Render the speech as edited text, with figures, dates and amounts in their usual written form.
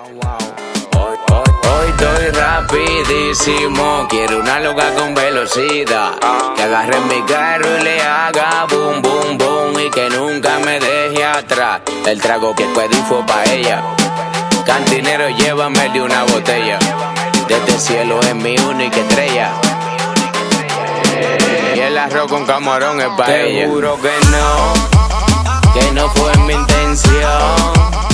Hoy estoy rapidísimo, quiero una loca con velocidad, que agarre mi carro y le haga boom, boom, boom, y que nunca me deje atrás. El trago que pedí fue pa' ella, cantinero llévame de una botella, de este cielo es mi única estrella, y el arroz con camarón es pa' ella. Te juro que no fue mi intención